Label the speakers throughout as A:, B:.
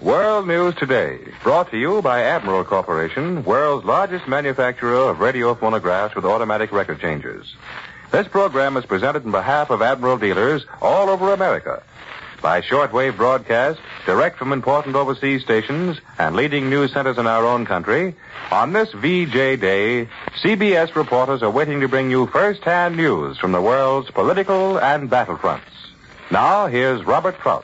A: World News Today, brought to you by Admiral Corporation, world's largest manufacturer of radio phonographs with automatic record changers. This program is presented on behalf of Admiral dealers all over America. By shortwave broadcast, direct from important overseas stations and leading news centers in our own country, on this VJ Day, CBS reporters are waiting to bring you first-hand news from the world's political and battlefronts. Now, here's Robert Trout.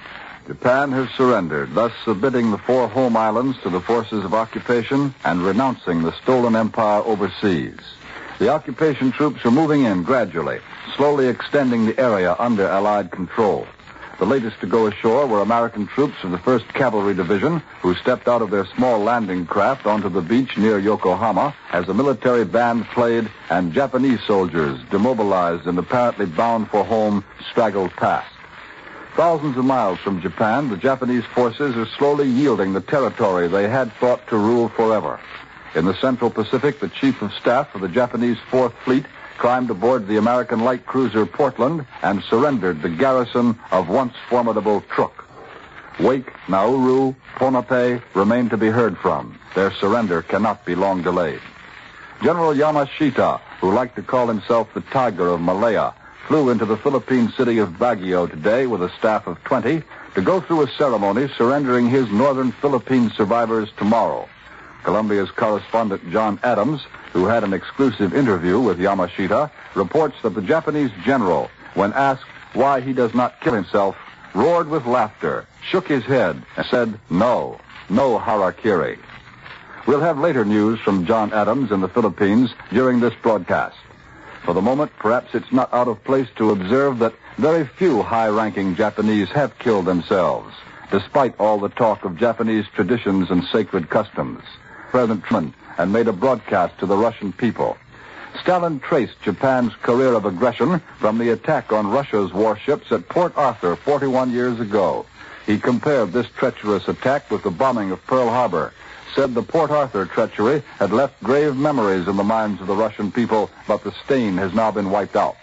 B: Japan has surrendered, thus submitting the 4 home islands to the forces of occupation and renouncing the stolen empire overseas. The occupation troops are moving in gradually, slowly extending the area under Allied control. The latest to go ashore were American troops of the 1st Cavalry Division, who stepped out of their small landing craft onto the beach near Yokohama as a military band played and Japanese soldiers, demobilized and apparently bound for home, straggled past. Thousands of miles from Japan, the Japanese forces are slowly yielding the territory they had thought to rule forever. In the Central Pacific, the Chief of Staff of the Japanese 4th Fleet climbed aboard the American light cruiser Portland and surrendered the garrison of once formidable Truk. Wake, Nauru, Ponape remain to be heard from. Their surrender cannot be long delayed. General Yamashita, who liked to call himself the Tiger of Malaya, flew into the Philippine city of Baguio today with a staff of 20 to go through a ceremony surrendering his northern Philippine survivors tomorrow. Columbia's correspondent John Adams, who had an exclusive interview with Yamashita, reports that the Japanese general, when asked why he does not kill himself, roared with laughter, shook his head, and said, no harakiri. We'll have later news from John Adams in the Philippines during this broadcast. For the moment, perhaps it's not out of place to observe that very few high-ranking Japanese have killed themselves, despite all the talk of Japanese traditions and sacred customs. President Truman and made a broadcast to the Russian people. Stalin traced Japan's career of aggression from the attack on Russia's warships at Port Arthur 41 years ago. He compared this treacherous attack with the bombing of Pearl Harbor, said the Port Arthur treachery had left grave memories in the minds of the Russian people, but the stain has now been wiped out.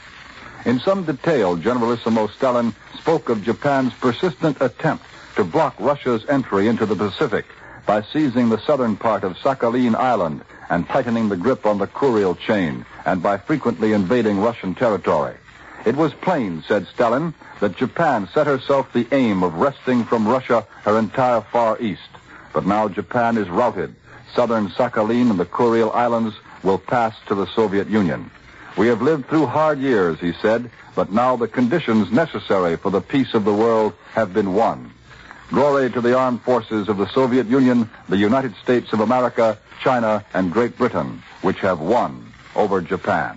B: In some detail, Generalissimo Stalin spoke of Japan's persistent attempt to block Russia's entry into the Pacific by seizing the southern part of Sakhalin Island and tightening the grip on the Kuril chain, and by frequently invading Russian territory. It was plain, said Stalin, that Japan set herself the aim of wresting from Russia her entire Far East. But now Japan is routed. Southern Sakhalin and the Kuril Islands will pass to the Soviet Union. We have lived through hard years, he said, but now the conditions necessary for the peace of the world have been won. Glory to the armed forces of the Soviet Union, the United States of America, China, and Great Britain, which have won over Japan.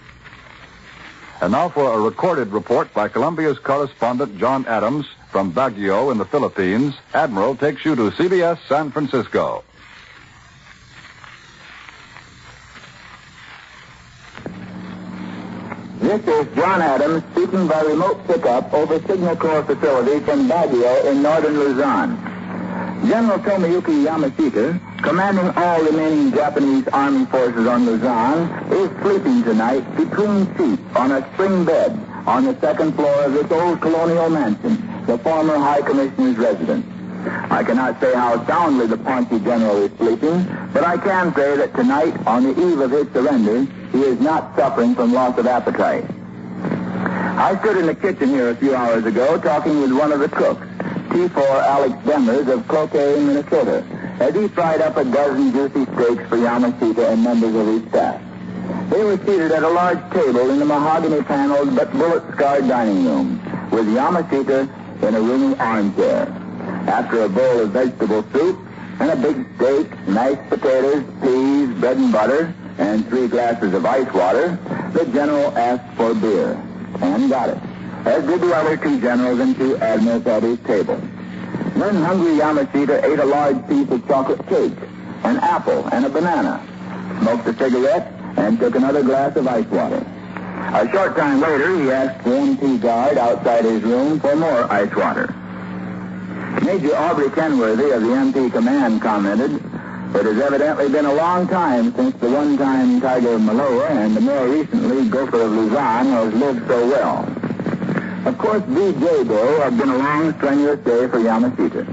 B: And now for a recorded report by Columbia's correspondent John Adams from Baguio in the Philippines. Admiral takes you to CBS San Francisco.
C: This is John Adams speaking by remote pickup over Signal Corps facilities in Baguio in northern Luzon. General Tomoyuki Yamashita, commanding all remaining Japanese Army forces on Luzon, is sleeping tonight between seats on a spring bed on the 2nd floor of this old colonial mansion, the former High Commissioner's residence. I cannot say how soundly the paunchy general is sleeping, but I can say that tonight, on the eve of his surrender, he is not suffering from loss of appetite. I stood in the kitchen here a few hours ago talking with one of the cooks, T4 Alex Demers of Cloquet, Minnesota, as he fried up a dozen juicy steaks for Yamashita and members of his staff. They were seated at a large table in the mahogany-paneled but bullet-scarred dining room, with Yamashita in a roomy armchair. After a bowl of vegetable soup and a big steak, nice potatoes, peas, bread and butter, and 3 glasses of ice water, the general asked for beer, and got it, as did the other 2 generals and 2 admirals at his table. Then hungry Yamashita ate a large piece of chocolate cake, an apple, and a banana, smoked a cigarette, and took another glass of ice water. A short time later, he asked the MP guard outside his room for more ice water. Major Aubrey Kenworthy of the MP command commented, "It has evidently been a long time since the one-time Tiger of Maloa and the more recently Gopher of Luzon has lived so well." Of course, VJ Day had been a long, strenuous day for Yamashita.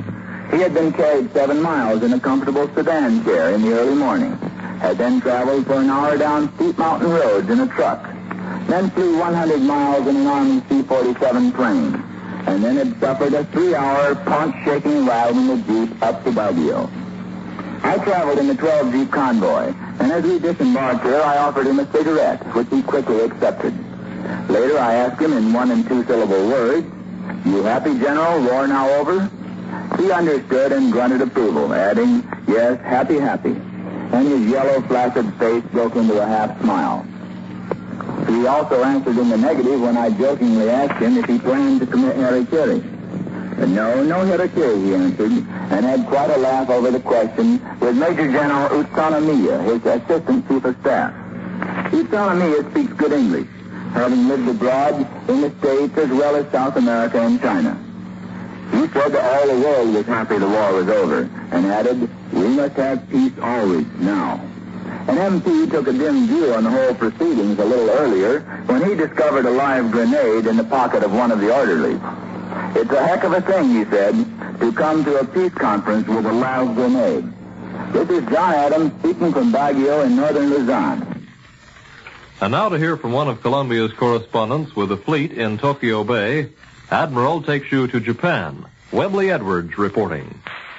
C: He had been carried 7 miles in a comfortable sedan chair in the early morning, had then traveled for an hour down steep mountain roads in a truck, then flew 100 miles in an Army C-47 plane, and then had suffered a 3-hour paunch-shaking ride in the Jeep up to Baguio. I traveled in the 12 Jeep convoy, and as we disembarked here, I offered him a cigarette, which he quickly accepted. Later, I asked him in 1- and 2-syllable words, "You happy, General? War now over?" He understood and grunted approval, adding, "Yes, happy, happy." And his yellow, flaccid face broke into a half-smile. He also answered in the negative when I jokingly asked him if he planned to commit harakiri. No harakiri, he answered, and had quite a laugh over the question with Major General Utsunomiya, his Assistant Chief of Staff. Utsunomiya speaks good English, having lived abroad in the States as well as South America and China. He said that all the world was happy the war was over, and added, "We must have peace always, now." An MP took a dim view on the whole proceedings a little earlier when he discovered a live grenade in the pocket of one of the orderlies. "It's a heck of a thing," he said, "to come to a peace conference with a live grenade." This is John Adams speaking from Baguio in northern Luzon.
D: And now to hear from one of Columbia's correspondents with the fleet in Tokyo Bay, Admiral takes you to Japan. Webley Edwards reporting.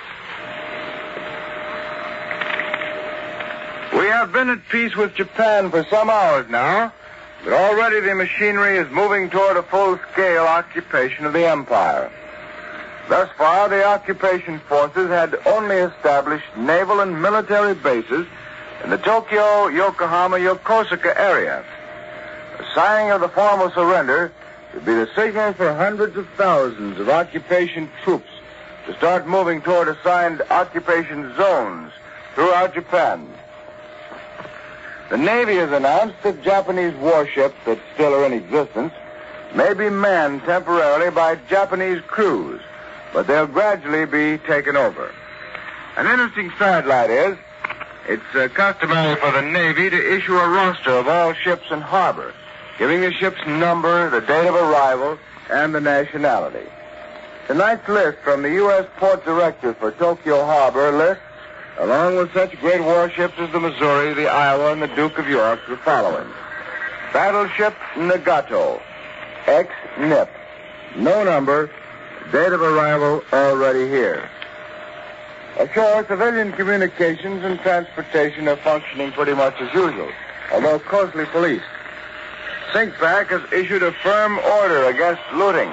E: We have been at peace with Japan for some hours now, but already the machinery is moving toward a full-scale occupation of the empire. Thus far, the occupation forces had only established naval and military bases in the Tokyo, Yokohama, Yokosuka area. The signing of the formal surrender would be the signal for hundreds of thousands of occupation troops to start moving toward assigned occupation zones throughout Japan. The Navy has announced that Japanese warships that still are in existence may be manned temporarily by Japanese crews, but they'll gradually be taken over. An interesting sidelight is, it's customary for the Navy to issue a roster of all ships in harbor, giving the ship's number, the date of arrival, and the nationality. Tonight's list from the U.S. Port Director for Tokyo Harbor lists, along with such great warships as the Missouri, the Iowa, and the Duke of York, the following. Battleship Nagato, ex-NIP. No number, date of arrival already here. Ashore, civilian communications and transportation are functioning pretty much as usual, although closely policed. SINCPAC has issued a firm order against looting.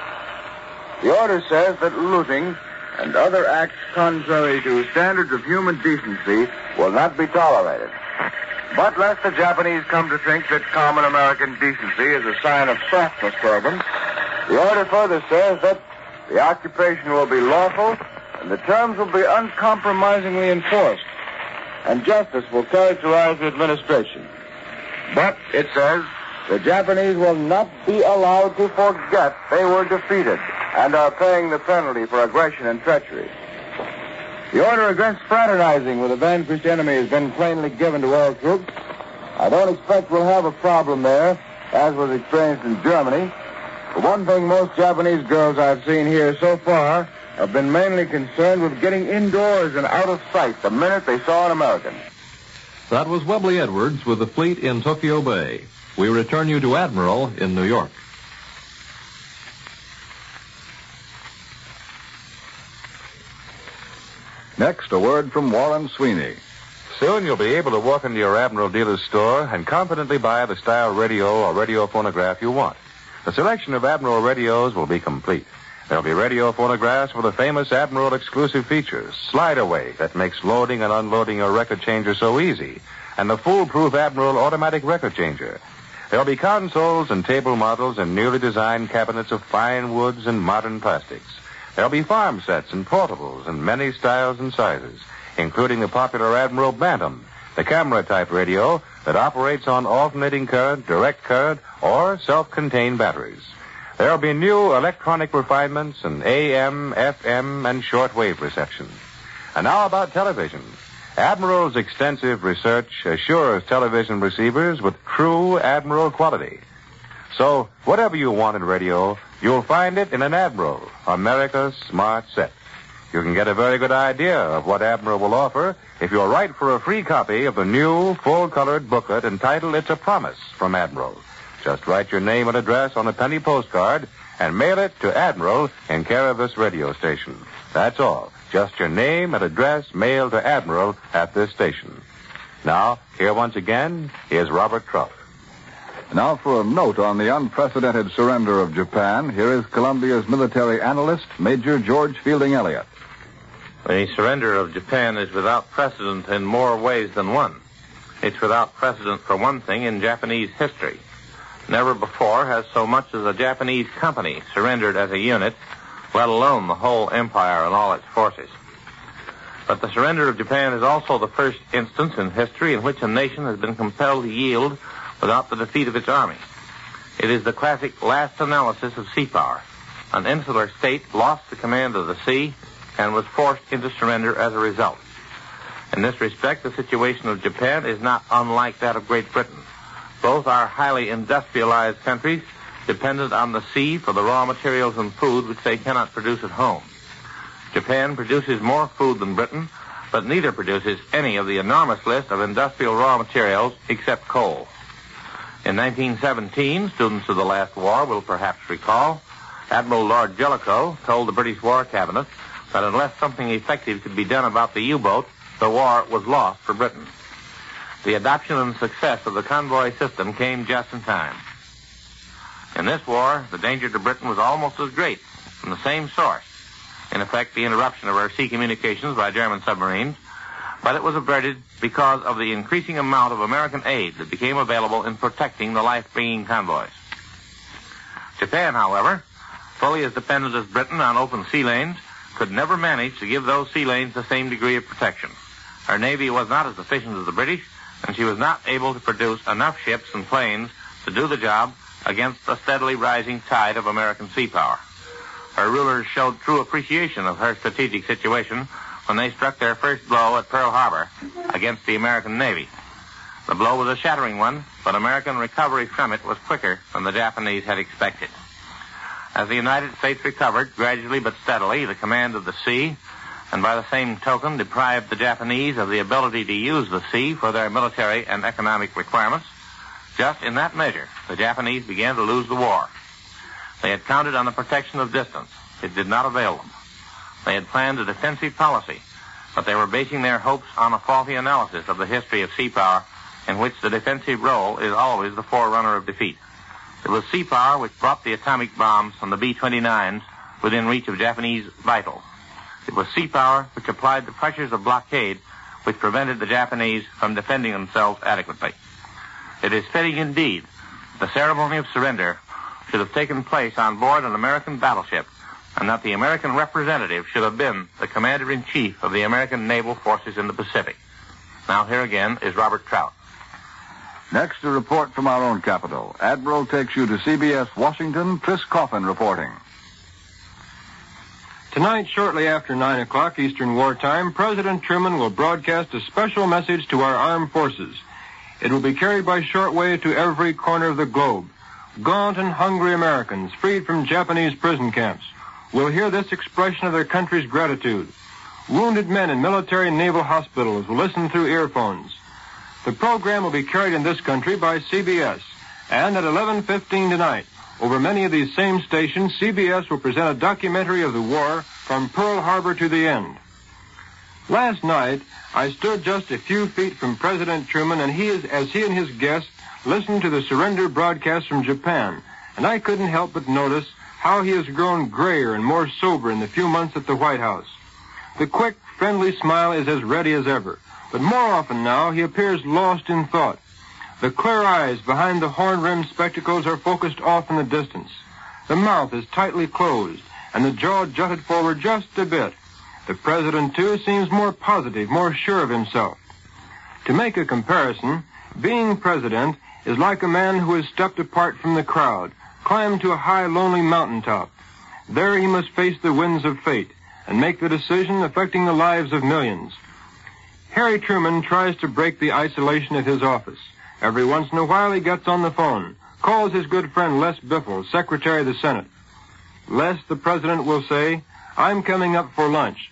E: The order says that looting and other acts contrary to standards of human decency will not be tolerated. But lest the Japanese come to think that common American decency is a sign of softness for them, the order further says that the occupation will be lawful and the terms will be uncompromisingly enforced, and justice will characterize the administration. But, it says, the Japanese will not be allowed to forget they were defeated and are paying the penalty for aggression and treachery. The order against fraternizing with a vanquished enemy has been plainly given to all troops. I don't expect we'll have a problem there, as was experienced in Germany. For one thing, most Japanese girls I've seen here so far have been mainly concerned with getting indoors and out of sight the minute they saw an American.
D: That was Webley Edwards with the fleet in Tokyo Bay. We return you to Admiral in New York.
B: Next, a word from Warren Sweeney.
A: Soon you'll be able to walk into your Admiral dealer's store and confidently buy the style radio or radio phonograph you want. The selection of Admiral radios will be complete. There'll be radio phonographs with the famous Admiral exclusive features, slide away that makes loading and unloading your record changer so easy, and the foolproof Admiral automatic record changer. There'll be consoles and table models and newly designed cabinets of fine woods and modern plastics. There'll be farm sets and portables in many styles and sizes, including the popular Admiral Bantam, the camera-type radio that operates on alternating current, direct current, or self-contained batteries. There'll be new electronic refinements in AM, FM, and shortwave reception. And now about television. Admiral's extensive research assures television receivers with true Admiral quality. So, whatever you want in radio, you'll find it in an Admiral, America's smart set. You can get a very good idea of what Admiral will offer if you'll write for a free copy of the new, full-colored booklet entitled It's a Promise from Admiral. Just write your name and address on a penny postcard and mail it to Admiral in care of this radio station. That's all. Just your name and address mailed to Admiral at this station. Now, here once again is Robert Trout.
B: Now for a note on the unprecedented surrender of Japan, here is Columbia's military analyst, Major George Fielding Elliott.
F: The surrender of Japan is without precedent in more ways than one. It's without precedent, for one thing, in Japanese history. Never before has so much as a Japanese company surrendered as a unit, let alone the whole empire and all its forces. But the surrender of Japan is also the first instance in history in which a nation has been compelled to yield without the defeat of its army. It is the classic last analysis of sea power. An insular state lost the command of the sea and was forced into surrender as a result. In this respect, the situation of Japan is not unlike that of Great Britain. Both are highly industrialized countries dependent on the sea for the raw materials and food which they cannot produce at home. Japan produces more food than Britain, but neither produces any of the enormous list of industrial raw materials except coal. In 1917, students of the last war will perhaps recall, Admiral Lord Jellicoe told the British War Cabinet that unless something effective could be done about the U-boat, the war was lost for Britain. The adoption and success of the convoy system came just in time. In this war, the danger to Britain was almost as great, from the same source. In effect, the interruption of our sea communications by German submarines, but it was averted because of the increasing amount of American aid that became available in protecting the life-bringing convoys. Japan, however, fully as dependent as Britain on open sea lanes, could never manage to give those sea lanes the same degree of protection. Her navy was not as efficient as the British, and she was not able to produce enough ships and planes to do the job against the steadily rising tide of American sea power. Her rulers showed true appreciation of her strategic situation when they struck their first blow at Pearl Harbor against the American Navy. The blow was a shattering one, but American recovery from it was quicker than the Japanese had expected. As the United States recovered, gradually but steadily, the command of the sea, and by the same token deprived the Japanese of the ability to use the sea for their military and economic requirements, just in that measure, the Japanese began to lose the war. They had counted on the protection of distance. It did not avail them. They had planned a defensive policy, but they were basing their hopes on a faulty analysis of the history of sea power, in which the defensive role is always the forerunner of defeat. It was sea power which brought the atomic bombs from the B-29s within reach of Japanese vitals. It was sea power which applied the pressures of blockade which prevented the Japanese from defending themselves adequately. It is fitting indeed the ceremony of surrender should have taken place on board an American battleship, and that the American representative should have been the commander-in-chief of the American naval forces in the Pacific. Now here again is Robert Trout.
B: Next, a report from our own capital. Admiral takes you to CBS Washington. Chris Coffin reporting.
G: Tonight, shortly after 9 o'clock Eastern Wartime, President Truman will broadcast a special message to our armed forces. It will be carried by shortwave to every corner of the globe. Gaunt and hungry Americans, freed from Japanese prison camps, will hear this expression of their country's gratitude. Wounded men in military and naval hospitals will listen through earphones. The program will be carried in this country by CBS, and at 11:15 tonight, over many of these same stations, CBS will present a documentary of the war from Pearl Harbor to the end. Last night, I stood just a few feet from President Truman, and as he and his guests listened to the surrender broadcast from Japan, and I couldn't help but notice how he has grown grayer and more sober in the few months at the White House. The quick, friendly smile is as ready as ever, but more often now he appears lost in thought. The clear eyes behind the horn-rimmed spectacles are focused off in the distance. The mouth is tightly closed, and the jaw jutted forward just a bit. The president, too, seems more positive, more sure of himself. To make a comparison, being president is like a man who has stepped apart from the crowd, climbed to a high, lonely mountaintop. There he must face the winds of fate and make the decision affecting the lives of millions. Harry Truman tries to break the isolation at his office. Every once in a while he gets on the phone, calls his good friend Les Biffle, Secretary of the Senate. Les, the president, will say, "I'm coming up for lunch,"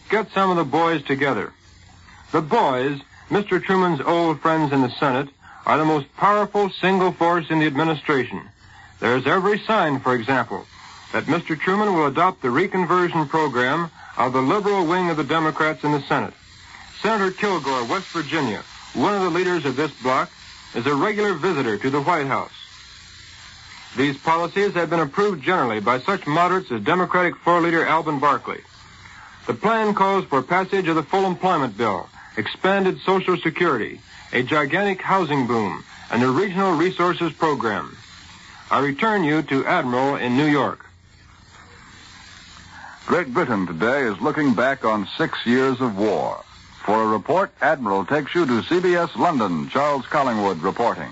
G: get some of the boys together. The boys, Mr. Truman's old friends in the Senate, are the most powerful single force in the administration. There's every sign, for example, that Mr. Truman will adopt the reconversion program of the liberal wing of the Democrats in the Senate. Senator Kilgore, West Virginia, one of the leaders of this bloc, is a regular visitor to the White House. These policies have been approved generally by such moderates as Democratic floor leader Alvin Barkley. The plan calls for passage of the full employment bill, expanded Social Security, a gigantic housing boom, and a regional resources program. I return you to Admiral in New York.
B: Great Britain today is looking back on 6 years of war. For a report, Admiral takes you to CBS London. Charles Collingwood reporting.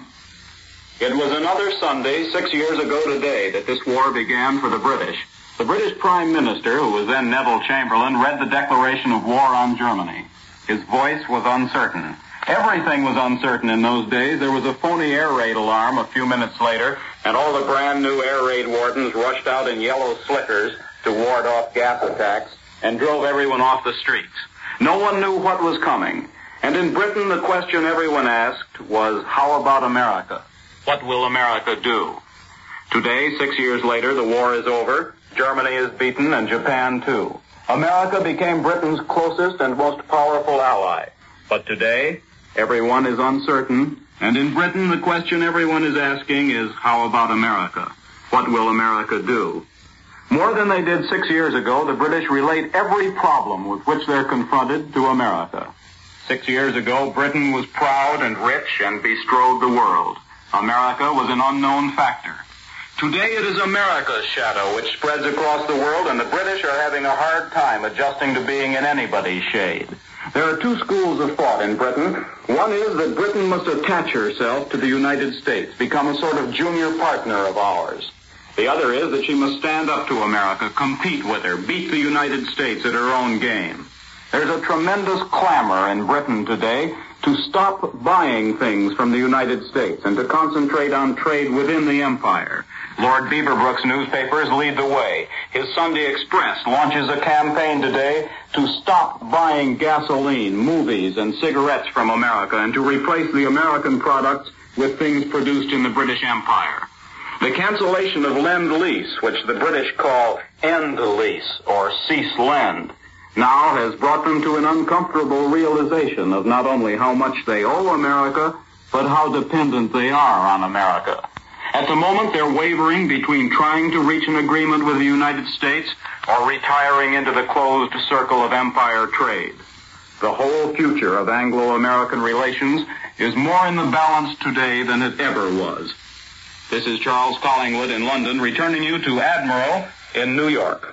H: It was another Sunday 6 years ago today that this war began for the British. The British Prime Minister, who was then Neville Chamberlain, read the declaration of war on Germany. His voice was uncertain. Everything was uncertain in those days. There was a phony air raid alarm a few minutes later, and all the brand new air raid wardens rushed out in yellow slickers to ward off gas attacks and drove everyone off the streets. No one knew what was coming. And in Britain, the question everyone asked was, how about America? What will America do? Today, 6 years later, the war is over. Germany is beaten, and Japan too. America became Britain's closest and most powerful ally. But today, everyone is uncertain, and in Britain, the question everyone is asking is, how about America? What will America do? More than they did 6 years ago, the British relate every problem with which they're confronted to America. 6 years ago, Britain was proud and rich and bestrode the world. America was an unknown factor. Today it is America's shadow which spreads across the world, and the British are having a hard time adjusting to being in anybody's shade. There are two schools of thought in Britain. One is that Britain must attach herself to the United States, become a sort of junior partner of ours. The other is that she must stand up to America, compete with her, beat the United States at her own game. There's a tremendous clamor in Britain today to stop buying things from the United States and to concentrate on trade within the empire. Lord Beaverbrook's newspapers lead the way. His Sunday Express launches a campaign today to stop buying gasoline, movies, and cigarettes from America and to replace the American products with things produced in the British Empire. The cancellation of Lend-Lease, which the British call End-Lease or Cease Lend, now has brought them to an uncomfortable realization of not only how much they owe America, but how dependent they are on America. At the moment, they're wavering between trying to reach an agreement with the United States or retiring into the closed circle of empire trade. The whole future of Anglo-American relations is more in the balance today than it ever was. This is Charles Collingwood in London, returning you to Admiral in New York.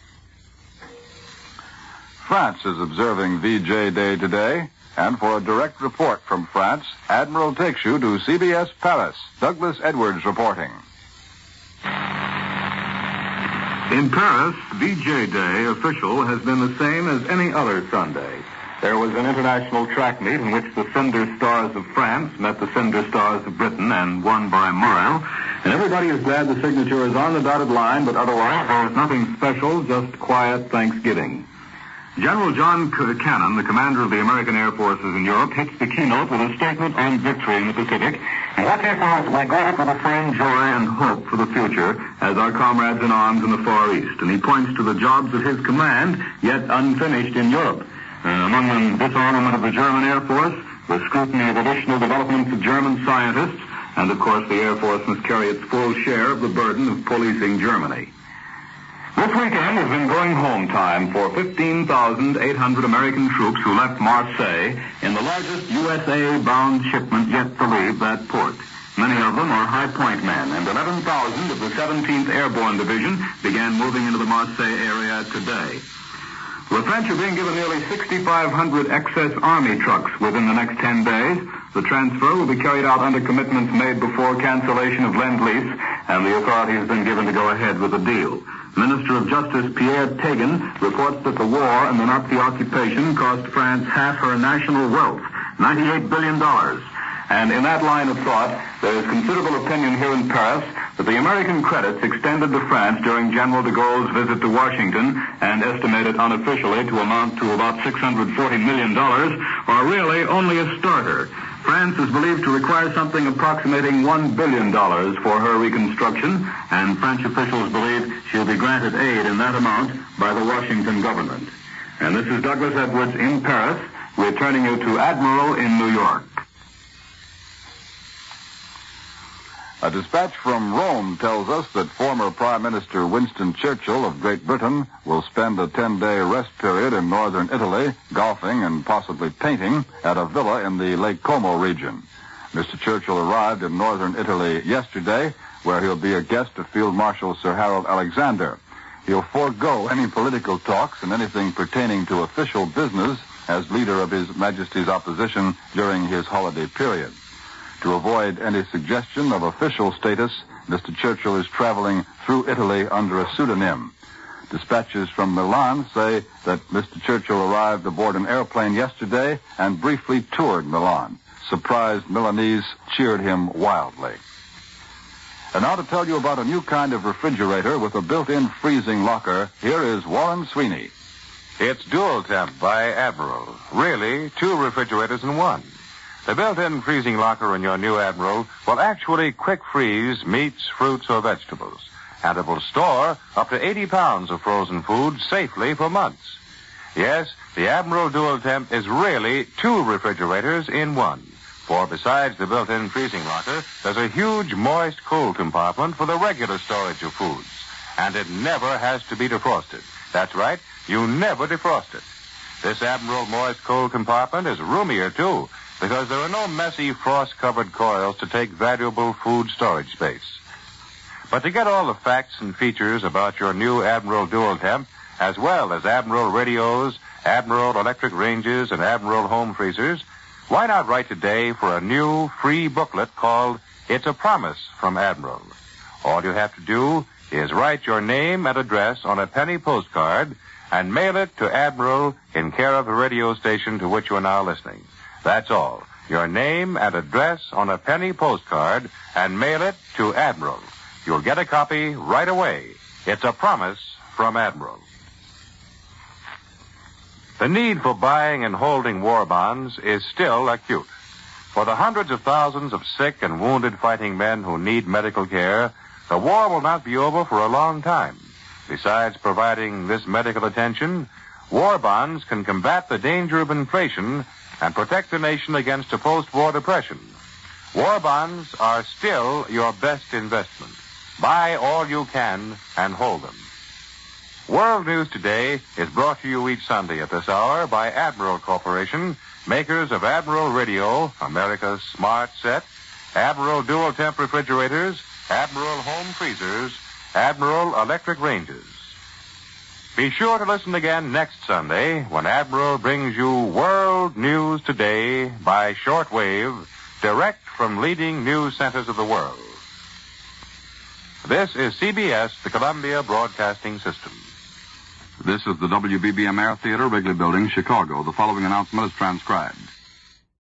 B: France is observing VJ Day today, and for a direct report from France, Admiral takes you to CBS Paris. Douglas Edwards reporting.
I: In Paris, VJ Day official has been the same as any other Sunday. There was an international track meet in which the Cinder Stars of France met the Cinder Stars of Britain and won by a mile. And everybody is glad the signature is on the dotted line, but otherwise there is nothing special, just quiet Thanksgiving. General John Cannon, the commander of the American Air Forces in Europe, hits the keynote with a statement on victory in the Pacific. And what this is, we go for the same joy and hope for the future as our comrades in arms in the Far East. And he points to the jobs of his command, yet unfinished in Europe. Among them, disarmament of the German Air Force, the scrutiny of additional developments of German scientists, and of course the Air Force must carry its full share of the burden of policing Germany. This weekend has been going home time for 15,800 American troops who left Marseille in the largest USA-bound shipment yet to leave that port. Many of them are High Point men, and 11,000 of the 17th Airborne Division began moving into the Marseille area today. The French are being given nearly 6,500 excess Army trucks within the next 10 days. The transfer will be carried out under commitments made before cancellation of Lend-Lease, and the authority has been given to go ahead with the deal. Minister of Justice Pierre Tegan reports that the war and the Nazi occupation cost France half her national wealth, $98 billion. And in that line of thought, there is considerable opinion here in Paris that the American credits extended to France during General de Gaulle's visit to Washington and estimated unofficially to amount to about $640 million are really only a starter. France is believed to require something approximating $1 billion for her reconstruction, and French officials believe she'll be granted aid in that amount by the Washington government. And this is Douglas Edwards in Paris, returning you to Admiral in New York.
B: A dispatch from Rome tells us that former Prime Minister Winston Churchill of Great Britain will spend a 10-day rest period in northern Italy, golfing and possibly painting at a villa in the Lake Como region. Mr. Churchill arrived in northern Italy yesterday, where he'll be a guest of Field Marshal Sir Harold Alexander. He'll forego any political talks and anything pertaining to official business as leader of His Majesty's opposition during his holiday period. To avoid any suggestion of official status, Mr. Churchill is traveling through Italy under a pseudonym. Dispatches from Milan say that Mr. Churchill arrived aboard an airplane yesterday and briefly toured Milan. Surprised Milanese cheered him wildly. And now to tell you about a new kind of refrigerator with a built-in freezing locker, here is Warren Sweeney.
A: It's Dual Temp by Admiral. Really, 2 refrigerators in one. The built-in freezing locker in your new Admiral will actually quick freeze meats, fruits, or vegetables. And it will store up to 80 pounds of frozen food safely for months. Yes, the Admiral Dual Temp is really 2 refrigerators in one. For besides the built-in freezing locker, there's a huge moist cold compartment for the regular storage of foods. And it never has to be defrosted. That's right, you never defrost it. This Admiral moist cold compartment is roomier, too, because there are no messy frost-covered coils to take valuable food storage space. But to get all the facts and features about your new Admiral Dual Temp, as well as Admiral radios, Admiral electric ranges, and Admiral home freezers, why not write today for a new free booklet called It's a Promise from Admiral? All you have to do is write your name and address on a penny postcard and mail it to Admiral in care of the radio station to which you are now listening. That's all. Your name and address on a penny postcard and mail it to Admiral. You'll get a copy right away. It's a promise from Admiral. The need for buying and holding war bonds is still acute. For the hundreds of thousands of sick and wounded fighting men who need medical care, the war will not be over for a long time. Besides providing this medical attention, war bonds can combat the danger of inflation and protect the nation against a post-war depression. War bonds are still your best investment. Buy all you can and hold them. World News Today is brought to you each Sunday at this hour by Admiral Corporation, makers of Admiral Radio, America's smart set, Admiral Dual Temp refrigerators, Admiral home freezers, Admiral electric ranges. Be sure to listen again next Sunday when Admiral brings you World News Today by shortwave, direct from leading news centers of the world. This is CBS, the Columbia Broadcasting System.
B: This is the WBBM Air Theater, Wrigley Building, Chicago. The following announcement is transcribed.